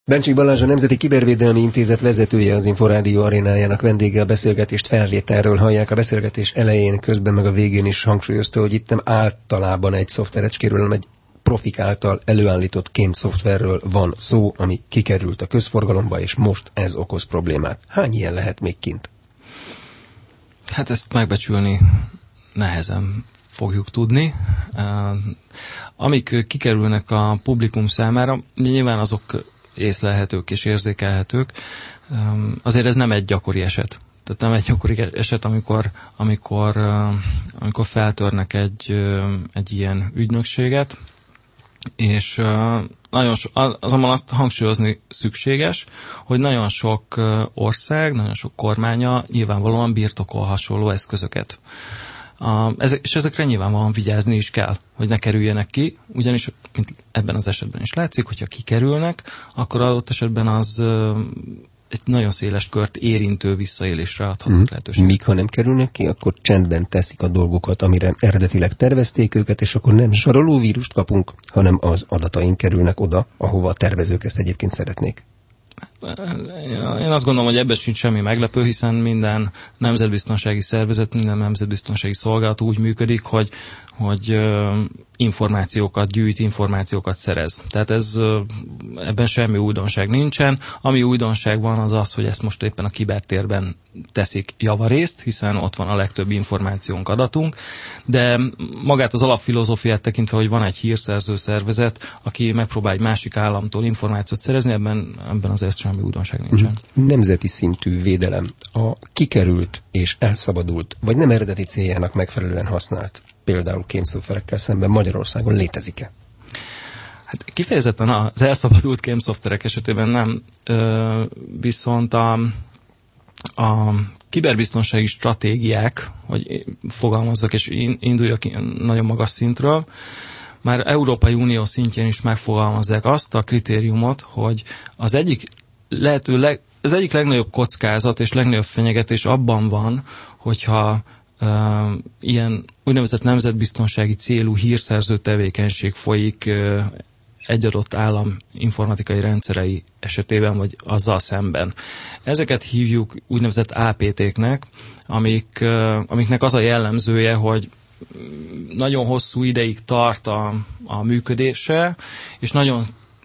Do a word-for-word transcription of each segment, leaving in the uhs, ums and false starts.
Bencsik Balázs, a Nemzeti Kibervédelmi Intézet vezetője, az Inforádió arénájának vendége. A beszélgetést felvételről hallják. A beszélgetés elején, közben meg a végén is hangsúlyozta, hogy itt nem általában egy szoftverecskéről, hanem egy profik által előállított kém szoftverről van szó, ami kikerült a közforgalomba, és most ez okoz problémát. Hány ilyen lehet még kint? Hát ezt megbecsülni nehezen fogjuk tudni. Amik kikerülnek a publikum számára, nyilván azok észlelhetők és érzékelhetők. Azért ez nem egy gyakori eset. Tehát nem egy gyakori eset, amikor, amikor, amikor feltörnek egy, egy ilyen ügynökséget, és nagyon so, azonban azt hangsúlyozni szükséges, hogy nagyon sok ország, nagyon sok kormánya nyilvánvalóan birtokol hasonló eszközöket. A, ezek, és ezekre nyilvánvalóan vigyázni is kell, hogy ne kerüljenek ki, ugyanis mint ebben az esetben is látszik, hogyha kikerülnek, akkor adott esetben az ö, egy nagyon széles kört érintő visszaélésre adhatnak mm. lehetőséget. Míg ha nem kerülnek ki, akkor csendben teszik a dolgokat, amire eredetileg tervezték őket, és akkor nem zsarolóvírust kapunk, hanem az adataink kerülnek oda, ahova a tervezők ezt egyébként szeretnék. Én azt gondolom, hogy ebben sincs semmi meglepő, hiszen minden nemzetbiztonsági szervezet, minden nemzetbiztonsági szolgálat úgy működik, hogy, hogy információkat gyűjt, információkat szerez. Tehát ez, ebben semmi újdonság nincsen. Ami újdonság van, az az, hogy ezt most éppen a kibertérben teszik javarészt, hiszen ott van a legtöbb információnk, adatunk, de magát az alapfilozófiát tekintve, hogy van egy hírszerző szervezet, aki megpróbál egy másik államtól információt szerezni, ebben, ebben azért semmi újdonság nincsen. Nemzeti szintű védelem a kikerült és elszabadult, vagy nem eredeti céljának megfelelően használt, például kémszoftverekkel szemben Magyarországon létezik-e? Hát kifejezetten az elszabadult kémszoftverek esetében nem, ö, viszont a, a kiberbiztonsági stratégiák, hogy fogalmazzak és induljak nagyon magas szintről, már Európai Unió szintjén is megfogalmazzák azt a kritériumot, hogy az egyik lehető leg, az egyik legnagyobb kockázat és legnagyobb fenyegetés abban van, hogyha Uh, ilyen úgynevezett nemzetbiztonsági célú hírszerző tevékenység folyik uh, egy adott állam informatikai rendszerei esetében, vagy azzal szemben. Ezeket hívjuk úgynevezett á pé té-knek, amik, uh, amiknek az a jellemzője, hogy nagyon hosszú ideig tart a, a működése, és nagyon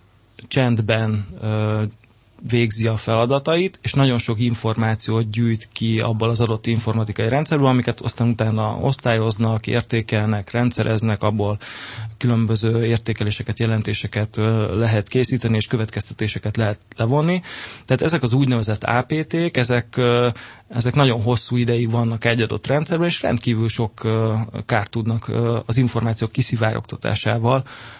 csendben uh, végzi a feladatait, és nagyon sok információt gyűjt ki abból az adott informatikai rendszerből, amiket aztán utána osztályoznak, értékelnek, rendszereznek, abból különböző értékeléseket, jelentéseket lehet készíteni, és következtetéseket lehet levonni. Tehát ezek az úgynevezett á pé té-k, ezek, ezek nagyon hosszú ideig vannak egy adott rendszerben, és rendkívül sok kárt tudnak az információk kiszivárogtatásával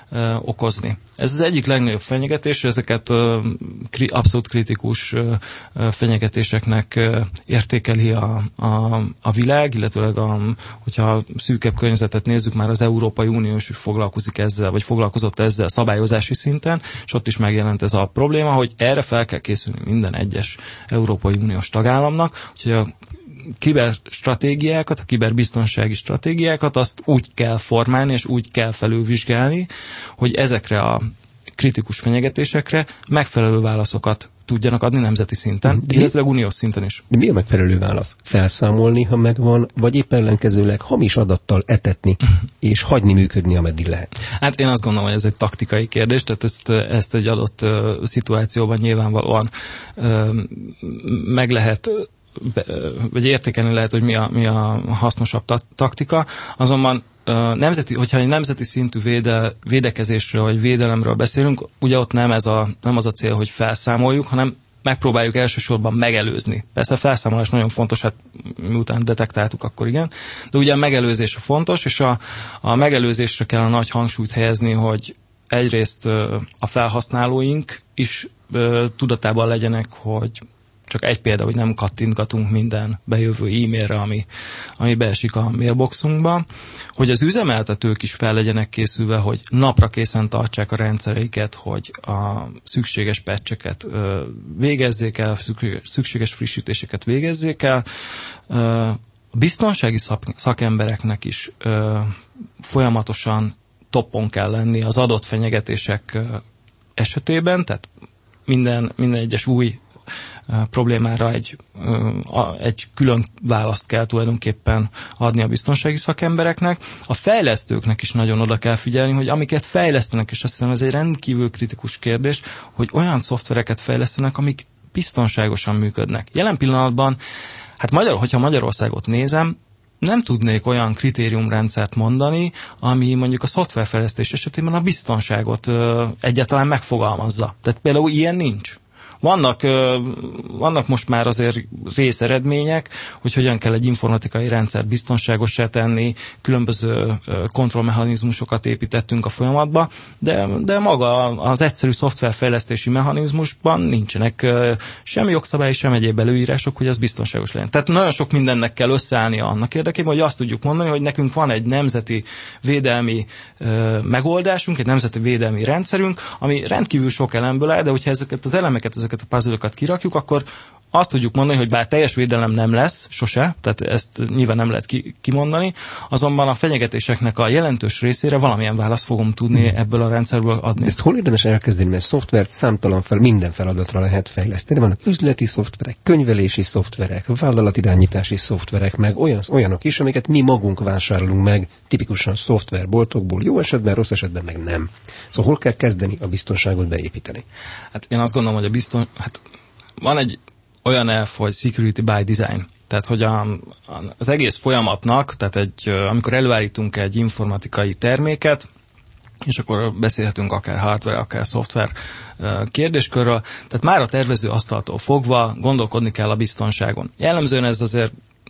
okozni. Ez az egyik legnagyobb fenyegetés, ezeket abszolút kritikus fenyegetéseknek értékeli a, a, a világ, illetőleg a, hogyha szűkebb környezetet nézzük, már az Európai Unió is foglalkozik ezzel, vagy foglalkozott ezzel szabályozási szinten, és ott is megjelent ez a probléma, hogy erre fel kell készülni minden egyes Európai Uniós tagállamnak, úgyhogy a kiberstratégiákat, a kiberbiztonsági stratégiákat azt úgy kell formálni, és úgy kell felülvizsgálni, hogy ezekre a kritikus fenyegetésekre megfelelő válaszokat tudjanak adni nemzeti szinten, illetve uniós szinten is. De mi a megfelelő válasz? Felszámolni, ha megvan, vagy épp ellenkezőleg hamis adattal etetni, és hagyni működni, ameddig lehet? Hát én azt gondolom, hogy ez egy taktikai kérdés, tehát ezt, ezt egy adott uh, szituációban nyilvánvalóan uh, meg lehet vagy értékelni lehet, hogy mi a, mi a hasznosabb ta- taktika, azonban nemzeti, hogyha egy nemzeti szintű véde, védekezésről vagy védelemről beszélünk, ugye ott nem, ez a, nem az a cél, hogy felszámoljuk, hanem megpróbáljuk elsősorban megelőzni. Persze a felszámolás nagyon fontos, hát miután detektáltuk, akkor igen, de ugye a megelőzés a fontos, és a, a megelőzésre kell a nagy hangsúlyt helyezni, hogy egyrészt a felhasználóink is tudatában legyenek, hogy csak egy példa, hogy nem kattintgatunk minden bejövő e-mailre, ami, ami beesik a mailboxunkba, hogy az üzemeltetők is fel legyenek készülve, hogy napra készen tartsák a rendszereiket, hogy a szükséges patcheket végezzék el, szükséges frissítéseket végezzék el. A biztonsági szakembereknek is folyamatosan toppon kell lenni az adott fenyegetések esetében, tehát minden, minden egyes új problémára egy, egy külön választ kell tulajdonképpen adni a biztonsági szakembereknek. A fejlesztőknek is nagyon oda kell figyelni, hogy amiket fejlesztenek, és azt hiszem ez egy rendkívül kritikus kérdés, hogy olyan szoftvereket fejlesztenek, amik biztonságosan működnek. Jelen pillanatban, hát Magyar, hogyha Magyarországot nézem, nem tudnék olyan kritériumrendszert mondani, ami mondjuk a szoftverfejlesztés esetében a biztonságot ö, egyáltalán megfogalmazza. Tehát például ilyen nincs. Vannak, vannak most már azért részeredmények, hogy hogyan kell egy informatikai rendszert biztonságossá tenni, különböző kontrollmechanizmusokat építettünk a folyamatba, de, de maga az egyszerű szoftverfejlesztési mechanizmusban nincsenek sem jogszabályi, sem egyéb előírások, hogy ez biztonságos legyen. Tehát nagyon sok mindennek kell összeállnia annak érdekében, hogy azt tudjuk mondani, hogy nekünk van egy nemzeti védelmi megoldásunk, egy nemzeti védelmi rendszerünk, ami rendkívül sok elemből áll, de hogyha ezeket az elemeket, ezeket a puzzle-okat kirakjuk, akkor azt tudjuk mondani, hogy bár teljes védelem nem lesz, sose, tehát ezt nyilván nem lehet ki, kimondani, azonban a fenyegetéseknek a jelentős részére valamilyen választ fogom tudni ebből a rendszerből adni. Ezt hol érdemes elkezdeni, mert szoftvert számtalan fel, minden feladatra lehet fejleszteni. Vannak üzleti szoftverek, könyvelési szoftverek, vállalatirányítási szoftverek, meg olyan, olyanok is, amiket mi magunk vásárolunk meg, tipikusan szoftverboltokból, jó esetben, rossz esetben meg nem. Szóval hol kell kezdeni a biztonságot beépíteni? Hát én azt gondolom, hogy a bizton... Hát van egy olyan elv, hogy security by design. Tehát, hogy a, az egész folyamatnak, tehát egy, amikor előállítunk egy informatikai terméket, és akkor beszélhetünk akár hardware, akár szoftver kérdéskörről, tehát már a tervező asztaltól fogva gondolkodni kell a biztonságon. Jellemzően ez azért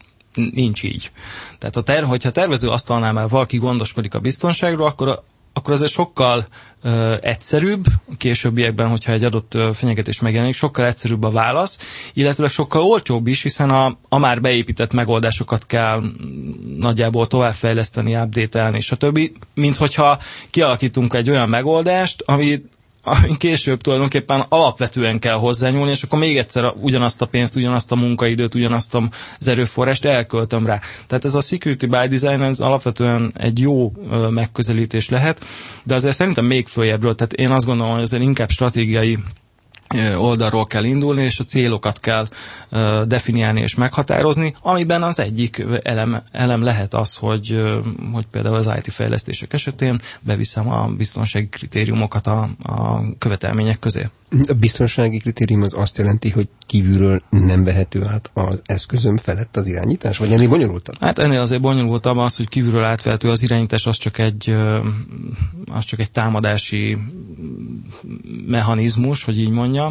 nincs így. Tehát, a ter, hogyha a tervező asztalnál már valaki gondoskodik a biztonságról, akkor a akkor azért sokkal uh, egyszerűbb, későbbiekben, hogyha egy adott uh, fenyegetés megjelenik, sokkal egyszerűbb a válasz, illetve sokkal olcsóbb is, hiszen a, a már beépített megoldásokat kell nagyjából továbbfejleszteni, update-elni, stb. Mint hogyha kialakítunk egy olyan megoldást, ami ami később tulajdonképpen alapvetően kell hozzányúlni, és akkor még egyszer ugyanazt a pénzt, ugyanazt a munkaidőt, ugyanazt az erőforrást elköltöm rá. Tehát ez a security by design, ez alapvetően egy jó megközelítés lehet, de azért szerintem még följebbről, tehát én azt gondolom, hogy azért inkább stratégiai oldalról kell indulni, és a célokat kell uh, definiálni és meghatározni, amiben az egyik elem, elem lehet az, hogy, uh, hogy például az i té fejlesztések esetén beviszem a biztonsági kritériumokat a, a követelmények közé. A biztonsági kritérium az azt jelenti, hogy kívülről nem vehető át az eszközöm felett az irányítás, vagy ennél bonyolultabb? Hát ennél azért bonyolultabb az, hogy kívülről átvehető az irányítás, az csak egy, az csak egy támadási mechanizmus, hogy így mondjam.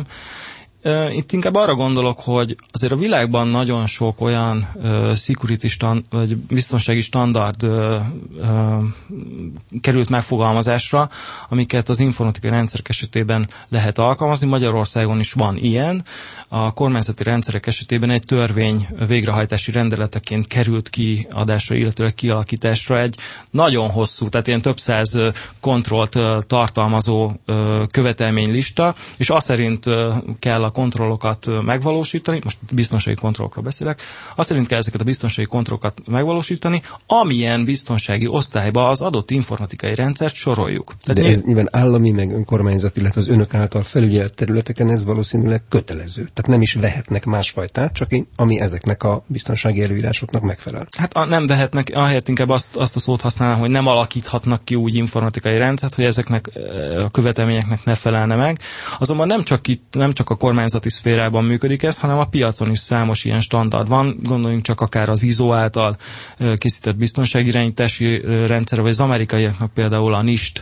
Itt inkább arra gondolok, hogy azért a világban nagyon sok olyan uh, security stand, vagy biztonsági standard uh, uh, került megfogalmazásra, amiket az informatikai rendszerek esetében lehet alkalmazni. Magyarországon is van ilyen. A kormányzati rendszerek esetében egy törvény végrehajtási rendeleteként került kiadásra, illetőleg kialakításra egy nagyon hosszú, tehát ilyen több száz kontrollt uh, tartalmazó uh, követelménylista, és azt szerint uh, kell a kontrollokat megvalósítani, most biztonsági kontrollokról beszélek, azt szerint kell ezeket a biztonsági kontrollokat megvalósítani, amilyen biztonsági osztályba az adott informatikai rendszert soroljuk. Tehát de ez mi... nyilván állami, meg önkormányzati, illetve az önök által felügyelt területeken ez valószínűleg kötelező. Tehát nem is vehetnek másfajtát, csak én, ami ezeknek a biztonsági előírásoknak megfelel. Hát a, nem vehetnek, ahelyett inkább azt, azt a szót használnám, hogy nem alakíthatnak ki úgy informatikai rendszert, hogy ezeknek a követelményeknek ne felelne meg. Azonban nem csak itt, nem csak a kormányzati szférában működik ez, hanem a piacon is számos ilyen standard van. Gondoljunk csak akár az i es o által készített biztonságirányítási rendszer, vagy az amerikaiaknak például a NIST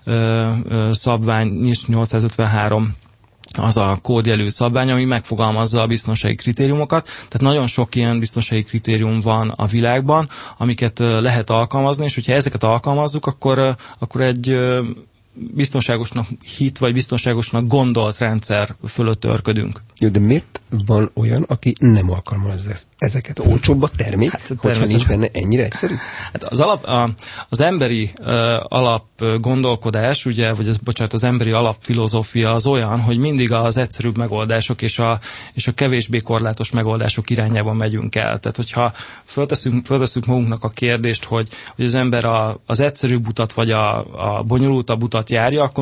szabvány, NIST nyolcszázötvenhárom, az a kódjelű szabvány, ami megfogalmazza a biztonsági kritériumokat. Tehát nagyon sok ilyen biztonsági kritérium van a világban, amiket lehet alkalmazni, és hogyha ezeket alkalmazzuk, akkor, akkor egy biztonságosnak hit, vagy biztonságosnak gondolt rendszer fölött örködünk. Jó, de miért van olyan, aki nem alkalmazza ezeket? Olcsóbb a termék, hát, hogyha nincs benne ennyire egyszerű? Hát az, alap, a, az emberi uh, alap gondolkodás, ugye, vagy az, bocsánat, az emberi alapfilozófia az olyan, hogy mindig az egyszerűbb megoldások és a, és a kevésbé korlátos megoldások irányában megyünk el. Tehát, hogyha fölteszünk, fölteszünk magunknak a kérdést, hogy, hogy az ember a, az egyszerűbb utat, vagy a, a bonyolultabb utat járja, akkor mind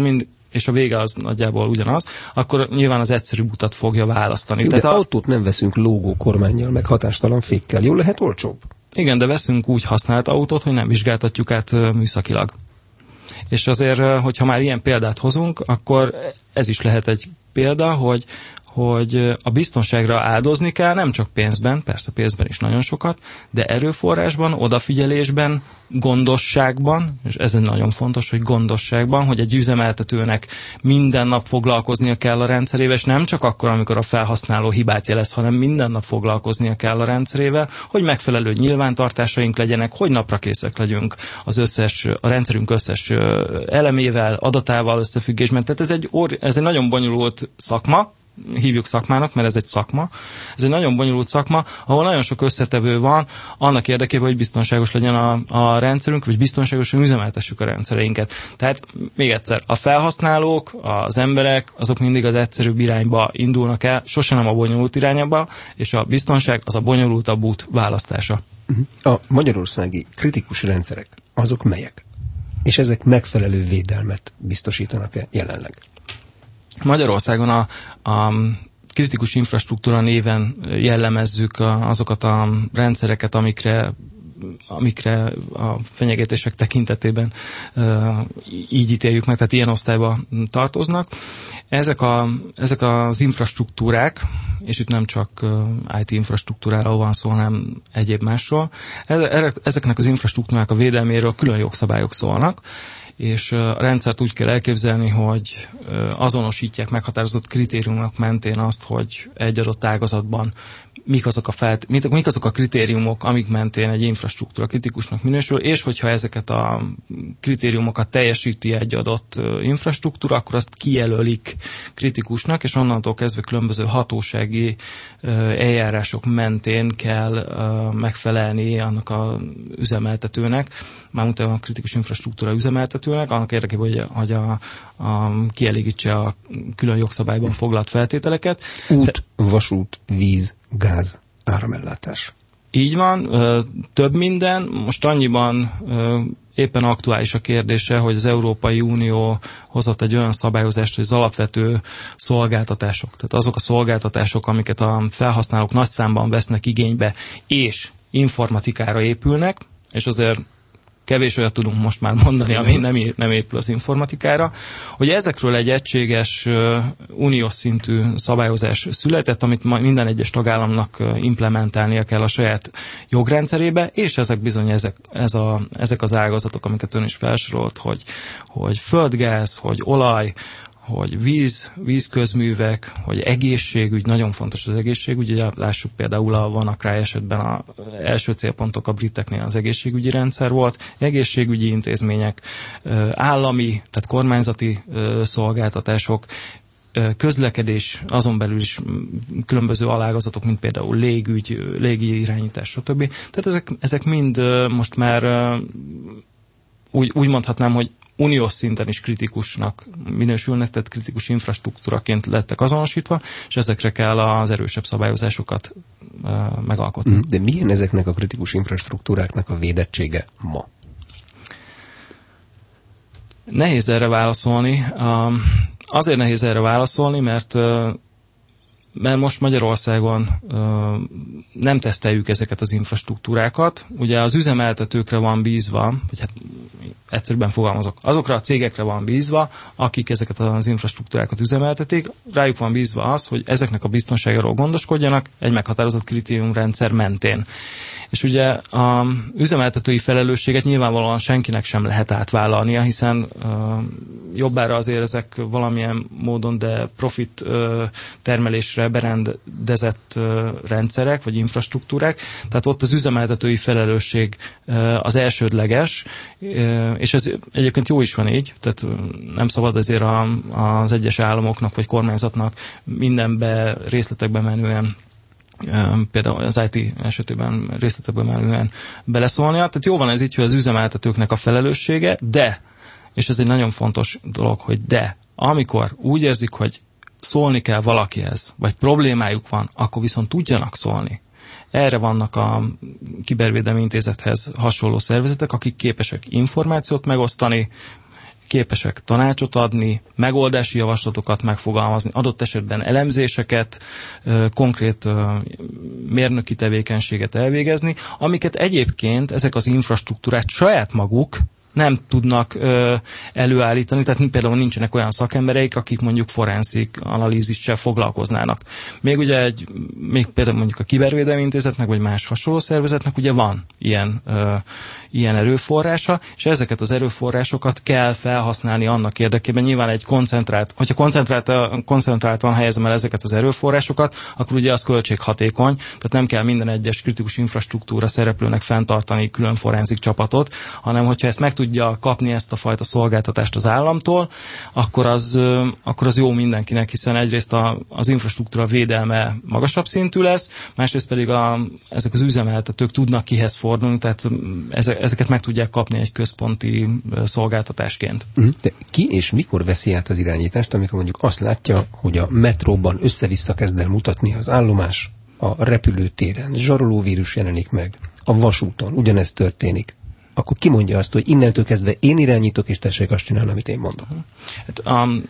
és a vége az nagyjából ugyanaz, akkor nyilván az egyszerűbb utat fogja választani. Jó, Tehát de a... autót nem veszünk lógó kormánnyal, meg hatástalan fékkel. Jól lehet olcsóbb? Igen, de veszünk úgy használt autót, hogy nem vizsgáltatjuk át műszakilag. És azért, hogyha már ilyen példát hozunk, akkor ez is lehet egy példa, hogy hogy a biztonságra áldozni kell, nem csak pénzben, persze pénzben is nagyon sokat, de erőforrásban, odafigyelésben, gondosságban, és ez egy nagyon fontos, hogy gondosságban, hogy egy üzemeltetőnek minden nap foglalkoznia kell a rendszerével, és nem csak akkor, amikor a felhasználó hibát jelez, hanem minden nap foglalkoznia kell a rendszerével, hogy megfelelő nyilvántartásaink legyenek, hogy naprakészek legyünk az összes, a rendszerünk összes elemével, adatával összefüggésben. Tehát ez egy, ez egy nagyon bonyolult szakma, hívjuk szakmának, mert ez egy szakma. Ez egy nagyon bonyolult szakma, ahol nagyon sok összetevő van annak érdekében, hogy biztonságos legyen a, a rendszerünk, vagy biztonságosan üzemeltessük a rendszereinket. Tehát még egyszer, a felhasználók, az emberek, azok mindig az egyszerűbb irányba indulnak el, sosem nem a bonyolult irányba, és a biztonság az a bonyolultabb út választása. A magyarországi kritikus rendszerek, azok melyek? És ezek megfelelő védelmet biztosítanak-e jelenleg? Magyarországon a, a kritikus infrastruktúra néven jellemezzük azokat a rendszereket, amikre, amikre a fenyegetések tekintetében így ítéljük meg, tehát ilyen osztályba tartoznak. Ezek, a, ezek az infrastruktúrák, és itt nem csak í té infrastruktúráról van szó, hanem egyéb másról, ezeknek az infrastruktúrának a védelméről külön jogszabályok szólnak, és a rendszert úgy kell elképzelni, hogy azonosítják meghatározott kritériumok mentén azt, hogy egy adott ágazatban mik azok a, felt, mik azok a kritériumok, amik mentén egy infrastruktúra kritikusnak minősül, és hogyha ezeket a kritériumokat teljesíti egy adott infrastruktúra, akkor azt kijelölik kritikusnak, és onnantól kezdve különböző hatósági eljárások mentén kell megfelelni annak az üzemeltetőnek, mármint a kritikus infrastruktúra üzemeltetőnek, annak érdekében, hogy, hogy a, a, kielégítse a külön jogszabályban foglalt feltételeket. Út, vasút, víz, gáz, áramellátás. Így van, több minden. Most annyiban éppen aktuális a kérdése, hogy az Európai Unió hozott egy olyan szabályozást, hogy az alapvető szolgáltatások, tehát azok a szolgáltatások, amiket a felhasználók nagy számban vesznek igénybe, és informatikára épülnek, és azért kevés olyat tudunk most már mondani, ami nem, nem épül az informatikára, hogy ezekről egy egységes uh, uniós szintű szabályozás született, amit minden egyes tagállamnak uh, implementálnia kell a saját jogrendszerébe, és ezek bizony ezek, ez a, ezek az ágazatok, amiket ön is felsorolt, hogy, hogy földgáz, hogy olaj, hogy víz, vízközművek, hogy egészségügy, nagyon fontos az egészségügy, ugye lássuk például a WannaCry esetben az első célpontok a briteknél az egészségügyi rendszer volt, egészségügyi intézmények, állami, tehát kormányzati szolgáltatások, közlekedés, azon belül is különböző alágazatok, mint például légügy, légi irányítás, stb. Tehát ezek, ezek mind most már úgy, úgy mondhatnám, hogy uniós szinten is kritikusnak minősülnek, tehát kritikus infrastruktúraként lettek azonosítva, és ezekre kell az erősebb szabályozásokat uh, megalkotni. De milyen ezeknek a kritikus infrastruktúráknak a védettsége ma? Nehéz erre válaszolni. Uh, azért nehéz erre válaszolni, mert uh, mert most Magyarországon uh, nem teszteljük ezeket az infrastruktúrákat. Ugye az üzemeltetőkre van bízva, vagy hát egyszerűen fogalmazok, azokra a cégekre van bízva, akik ezeket az infrastruktúrákat üzemeltetik, rájuk van bízva az, hogy ezeknek a biztonságáról gondoskodjanak egy meghatározott kritériumrendszer mentén. És ugye a üzemeltetői felelősséget nyilvánvalóan senkinek sem lehet átvállalnia, hiszen uh, jobbára azért ezek valamilyen módon, de profit uh, termelésre berendezett uh, rendszerek, vagy infrastruktúrák, tehát ott az üzemeltetői felelősség uh, az elsődleges, uh, és ez egyébként jó is van így, tehát uh, nem szabad azért a, az egyes államoknak, vagy kormányzatnak mindenbe, részletekbe menően például az í té esetében részletekben menően beleszólnia. Tehát jó van ez így, hogy az üzemeltetőknek a felelőssége, de, és ez egy nagyon fontos dolog, hogy de, amikor úgy érzik, hogy szólni kell valakihez, vagy problémájuk van, akkor viszont tudjanak szólni. Erre vannak a Kibervédelmi Intézethez hasonló szervezetek, akik képesek információt megosztani, képesek tanácsot adni, megoldási javaslatokat megfogalmazni, adott esetben elemzéseket, konkrét mérnöki tevékenységet elvégezni, amiket egyébként ezek az infrastruktúrák saját maguk nem tudnak ö, előállítani, tehát például nincsenek olyan szakembereik, akik mondjuk forenszik analízissel foglalkoznának. Még ugye egy, még például mondjuk a Kibervédelmi Intézetnek, vagy más hasonló szervezetnek ugye van ilyen, ö, ilyen erőforrása, és ezeket az erőforrásokat kell felhasználni annak érdekében, nyilván egy koncentrált, hogyha koncentrált, koncentráltan helyezem el ezeket az erőforrásokat, akkor ugye az költséghatékony, tehát nem kell minden egyes kritikus infrastruktúra szereplőnek fenntartani külön forenzik csapatot, hanem hogyha ezt meg tudja kapni ezt a fajta szolgáltatást az államtól, akkor az, akkor az jó mindenkinek, hiszen egyrészt a, az infrastruktúra védelme magasabb szintű lesz, másrészt pedig a, ezek az üzemeltetők tudnak kihez fordulni, tehát ezeket meg tudják kapni egy központi szolgáltatásként. De ki és mikor veszi át az irányítást, amikor mondjuk azt látja, hogy a metróban össze-vissza kezd el mutatni az állomás, a repülőtéren zsarolóvírus jelenik meg, a vasúton ugyanezt történik, akkor ki mondja azt, hogy innentől kezdve én irányítok, és tessék azt csinálni, amit én mondok? Hát, um,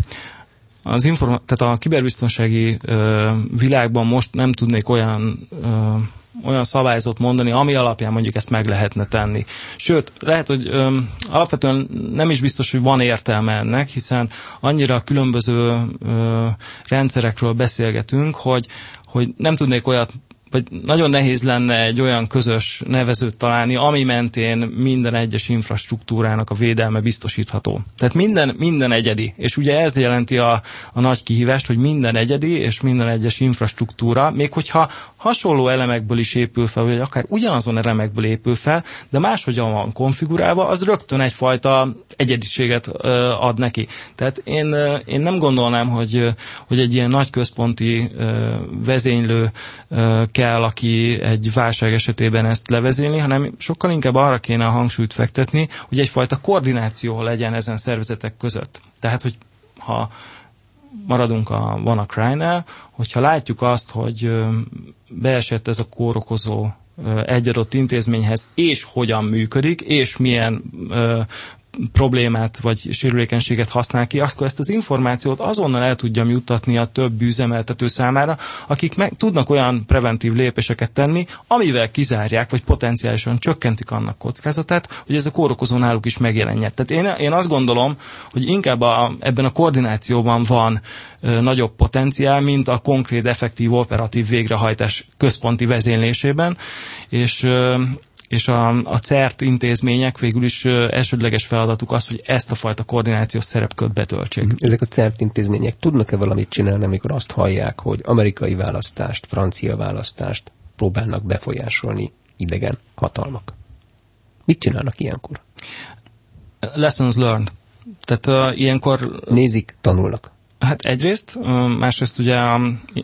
az informa- tehát a kiberbiztonsági uh, világban most nem tudnék olyan uh, olyan szabályzót mondani, ami alapján mondjuk ezt meg lehetne tenni. Sőt, lehet, hogy öm, alapvetően nem is biztos, hogy van értelme ennek, hiszen annyira különböző ö, rendszerekről beszélgetünk, hogy, hogy nem tudnék olyat, vagy nagyon nehéz lenne egy olyan közös nevezőt találni, ami mentén minden egyes infrastruktúrának a védelme biztosítható. Tehát minden, minden egyedi. És ugye ez jelenti a, a nagy kihívást, hogy minden egyedi és minden egyes infrastruktúra, még hogyha hasonló elemekből is épül fel, vagy akár ugyanazon elemekből épül fel, de máshogyan van konfigurálva, az rögtön egyfajta egyediséget ö, ad neki. Tehát én, én nem gondolnám, hogy, hogy egy ilyen nagy központi ö, vezénylő ö, kell, aki egy válság esetében ezt levezényli, hanem sokkal inkább arra kéne a hangsúlyt fektetni, hogy egyfajta koordináció legyen ezen szervezetek között. Tehát, hogy ha maradunk a WannaCry-nál, hogyha látjuk azt, hogy beesett ez a kórokozó egy adott intézményhez, és hogyan működik, és milyen ö, problémát vagy sérülékenységet használ ki, akkor ezt az információt azonnal el tudjam juttatni a többi üzemeltető számára, akik meg tudnak olyan preventív lépéseket tenni, amivel kizárják, vagy potenciálisan csökkentik annak kockázatát, hogy ez a kórokozó náluk is megjelenjen. Tehát én, én azt gondolom, hogy inkább a, ebben a koordinációban van ö, nagyobb potenciál, mint a konkrét, effektív, operatív végrehajtás központi vezénylésében, és ö, és a, a cert intézmények végül is elsődleges feladatuk az, hogy ezt a fajta koordinációs szerepkört betöltsék. Ezek a cert intézmények tudnak-e valamit csinálni, amikor azt hallják, hogy amerikai választást, francia választást próbálnak befolyásolni idegen hatalmak? Mit csinálnak ilyenkor? Lessons learned. Tehát uh, ilyenkor... Nézik, tanulnak. Hát egyrészt, másrészt ugye a,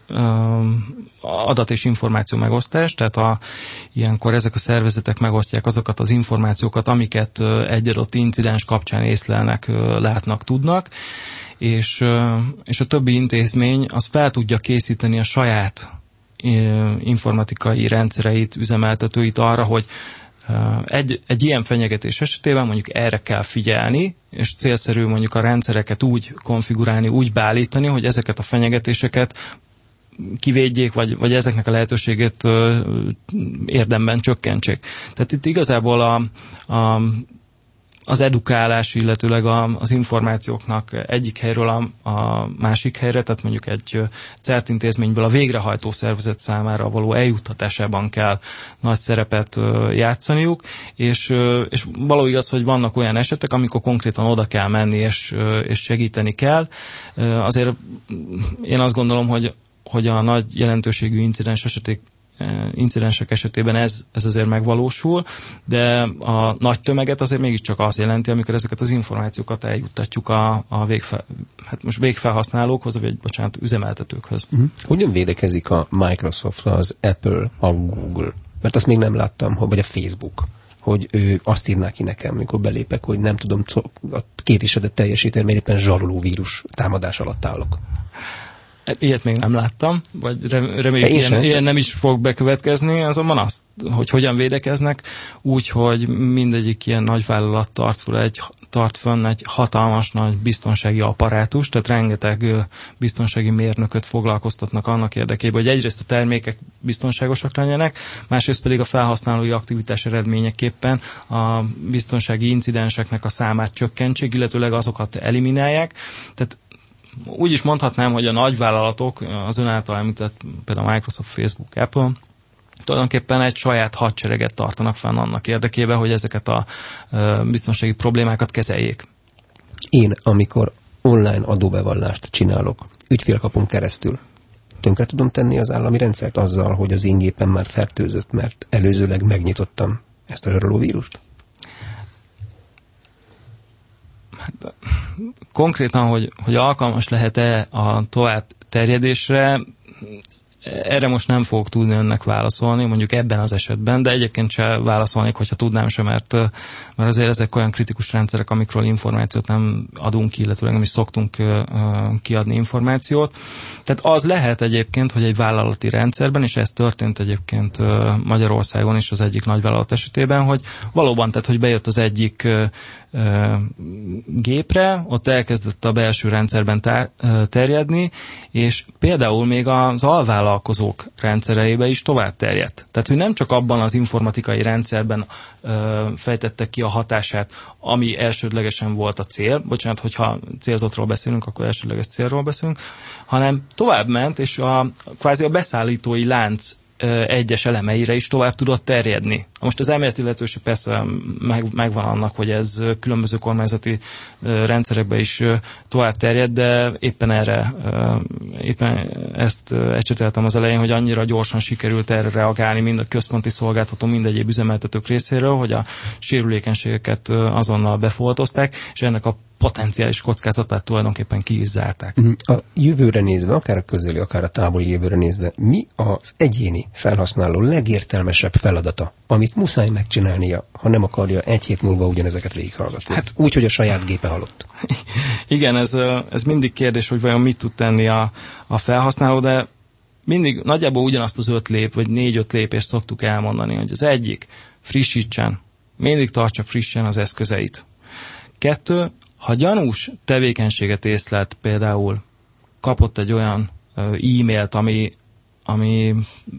a adat és információ megosztás, tehát a, ilyenkor ezek a szervezetek megosztják azokat az információkat, amiket egy adott incidens kapcsán észlelnek, látnak, tudnak, és, és a többi intézmény az fel tudja készíteni a saját informatikai rendszereit, üzemeltetőit arra, hogy Egy, egy ilyen fenyegetés esetében mondjuk erre kell figyelni, és célszerű mondjuk a rendszereket úgy konfigurálni, úgy beállítani, hogy ezeket a fenyegetéseket kivédjék, vagy, vagy ezeknek a lehetőségét ö, érdemben csökkentsék. Tehát itt igazából a, a az edukálás, illetőleg a, az információknak egyik helyről a, a másik helyre, tehát mondjuk egy cert intézményből a végrehajtó szervezet számára való eljuttatásában kell nagy szerepet játszaniuk, és, és való igaz, hogy vannak olyan esetek, amikor konkrétan oda kell menni, és, és segíteni kell. Azért én azt gondolom, hogy, hogy a nagy jelentőségű incidens esetek incidensek esetében ez, ez azért megvalósul, de a nagy tömeget azért mégiscsak az jelenti, amikor ezeket az információkat eljuttatjuk a, a végfel, hát most végfelhasználókhoz, vagy bocsánat, üzemeltetőkhöz. Uh-huh. Hogyan védekezik a Microsoft, az Apple, a Google? Mert azt még nem láttam, vagy a Facebook, hogy ő azt írná ki nekem, amikor belépek, hogy nem tudom a kérésedet teljesíteni, mert éppen zsaroló vírus támadás alatt állok. Ilyet még nem láttam, vagy reméljük, ilyen, sem, ilyen nem is fog bekövetkezni, azonban azt, hogy hogyan védekeznek, úgy, hogy mindegyik ilyen nagyvállalat tart fel egy tart fönn egy hatalmas nagy biztonsági apparátus, tehát rengeteg biztonsági mérnököt foglalkoztatnak annak érdekében, hogy egyrészt a termékek biztonságosak legyenek, másrészt pedig a felhasználói aktivitás eredményeképpen a biztonsági incidenseknek a számát csökkentsék, illetőleg azokat eliminálják. Tehát úgy is mondhatnám, hogy a nagyvállalatok, az ön által említett például Microsoft, Facebook, Apple, tulajdonképpen egy saját hadsereget tartanak fenn annak érdekében, hogy ezeket a biztonsági problémákat kezeljék. Én, amikor online adóbevallást csinálok, ügyfélkapon keresztül, tönkre tudom tenni az állami rendszert azzal, hogy az én gépem már fertőzött, mert előzőleg megnyitottam ezt a zsarolóvírust? Hát, konkrétan, hogy, hogy alkalmas lehet-e a tovább terjedésre, erre most nem fogok tudni önnek válaszolni, mondjuk ebben az esetben, de egyébként se válaszolnék, hogyha tudnám sem, mert, mert azért ezek olyan kritikus rendszerek, amikről információt nem adunk ki, illetve nem is szoktunk kiadni információt. Tehát az lehet egyébként, hogy egy vállalati rendszerben, és ez történt egyébként Magyarországon is az egyik nagyvállalat esetében, hogy valóban, tehát hogy bejött az egyik gépre, ott elkezdett a belső rendszerben terjedni, és például még az alvállalkozók rendszereibe is tovább terjedt. Tehát, hogy nem csak abban az informatikai rendszerben ö, fejtette ki a hatását, ami elsődlegesen volt a cél, bocsánat, hogyha célzottról beszélünk, akkor elsődleges célról beszélünk, hanem tovább ment, és a, kvázi a beszállítói lánc egyes elemeire is tovább tudott terjedni. Most az elméleti lehetőség persze meg, megvan annak, hogy ez különböző kormányzati rendszerekbe is tovább terjed, de éppen erre, éppen ezt ecseteltem az elején, hogy annyira gyorsan sikerült erre reagálni mind a központi szolgáltató, mind egyéb üzemeltetők részéről, hogy a sérülékenységeket azonnal befoltozták, és ennek a potenciális kockázatát tulajdonképpen ki is zárták. A jövőre nézve, akár a közeli, akár a távoli jövőre nézve, mi az egyéni felhasználó legértelmesebb feladata, amit muszáj megcsinálnia, ha nem akarja egy hét múlva ugyanezeket végighallgatni? Hát, úgy, hogy a saját gépe halott. Igen, ez, ez mindig kérdés, hogy vajon mit tud tenni a, a felhasználó, de mindig nagyjából ugyanazt az öt lép, vagy négy-öt lépést szoktuk elmondani, hogy az egyik, frissítsen, mindig tartsa frissen az eszközeit. Kettő, ha gyanús tevékenységet észlelt, például kapott egy olyan e-mailt, ami, ami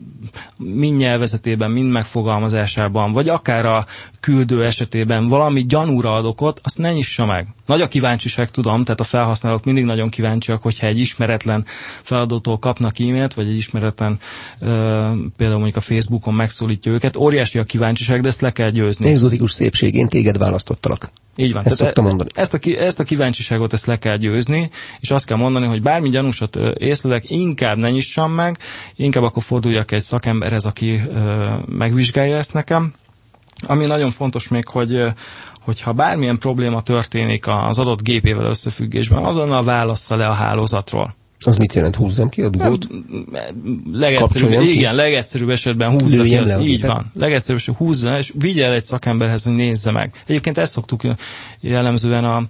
mind nyelvezetében, mind megfogalmazásában, vagy akár a küldő esetében valami gyanúra ad okot, azt ne nyissa meg. Nagy a kíváncsiság, tudom, tehát a felhasználók mindig nagyon kíváncsiak, hogyha egy ismeretlen feladótól kapnak e-mailt, vagy egy ismeretlen, például mondjuk a Facebookon megszólítja őket. Óriási a kíváncsiság, de ezt le kell győzni. Exotikus szépség, én téged választottalak. Így van. Ezt szoktam mondani. Ezt a, ezt a kíváncsiságot ezt le kell győzni, és azt kell mondani, hogy bármi gyanúsat észlelek, inkább ne nyissam meg, inkább akkor forduljak egy szakemberhez, aki ö, megvizsgálja ezt nekem. Ami nagyon fontos még, hogy hogyha bármilyen probléma történik az adott gépével összefüggésben, azonnal válassza le a hálózatról. Az mit jelent? Húzzam ki a dugót? Legegyszerűbb, igen, legegyszerűbb esetben húzza ki. Le így van. Legegyszerűbb esetben húzza, és vigye el egy szakemberhez, hogy nézze meg. Egyébként ezt szoktuk jellemzően a,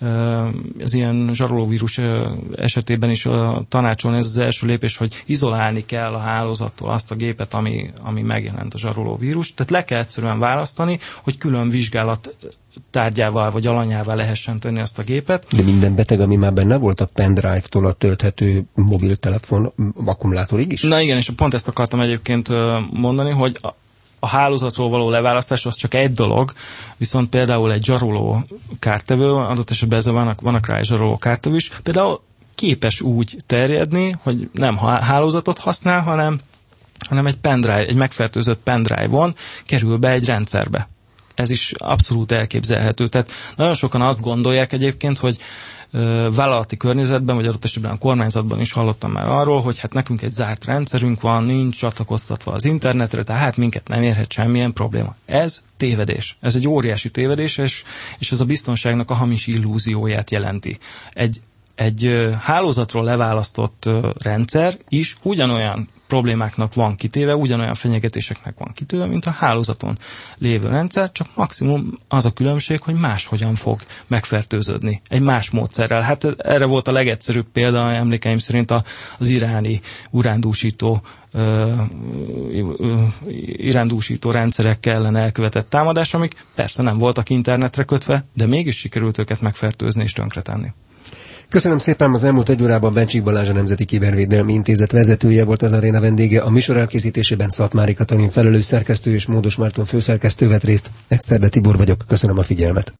az ilyen zsarolóvírus esetében is tanácsolni. Ez az első lépés, hogy izolálni kell a hálózattól azt a gépet, ami, ami megjelent a zsarolóvírus. Tehát le kell egyszerűen választani, hogy külön vizsgálat tárgyával vagy alanyává lehessen tenni azt a gépet. De minden beteg, ami már benne volt a pendrive-tól a tölthető mobiltelefon akkumulátorig is? Na igen, és pont ezt akartam egyébként mondani, hogy a, a hálózatról való leválasztás az csak egy dolog, viszont például egy zsaroló kártevő, adott esetben ezzel vannak, vannak rá egy zsaroló kártevő is, például képes úgy terjedni, hogy nem hálózatot használ, hanem, hanem egy pendrive, egy megfertőzött pendrive-on kerül be egy rendszerbe. Ez is abszolút elképzelhető. Tehát nagyon sokan azt gondolják egyébként, hogy ö, vállalati környezetben, vagy adott esetben a kormányzatban is hallottam már arról, hogy hát nekünk egy zárt rendszerünk van, nincs csatlakoztatva az internetre, tehát minket nem érhet semmilyen probléma. Ez tévedés. Ez egy óriási tévedés, és, és ez a biztonságnak a hamis illúzióját jelenti. Egy egy hálózatról leválasztott rendszer is ugyanolyan problémáknak van kitéve, ugyanolyan fenyegetéseknek van kitéve, mint a hálózaton lévő rendszer, csak maximum az a különbség, hogy máshogyan fog megfertőződni, egy más módszerrel. Hát erre volt a legegyszerűbb példa, emlékeim szerint az iráni urándúsító uh, uh, irándúsító rendszerek ellen elkövetett támadás, amik persze nem voltak internetre kötve, de mégis sikerült őket megfertőzni és tönkretenni. Köszönöm szépen, az elmúlt egy órában Bencsik Balázs, a Nemzeti Kibervédelmi Intézet vezetője volt az aréna vendége. A műsor elkészítésében Szatmári Katalin felelős szerkesztő és Módos Márton főszerkesztő vett részt. Exterde Tibor vagyok, köszönöm a figyelmet.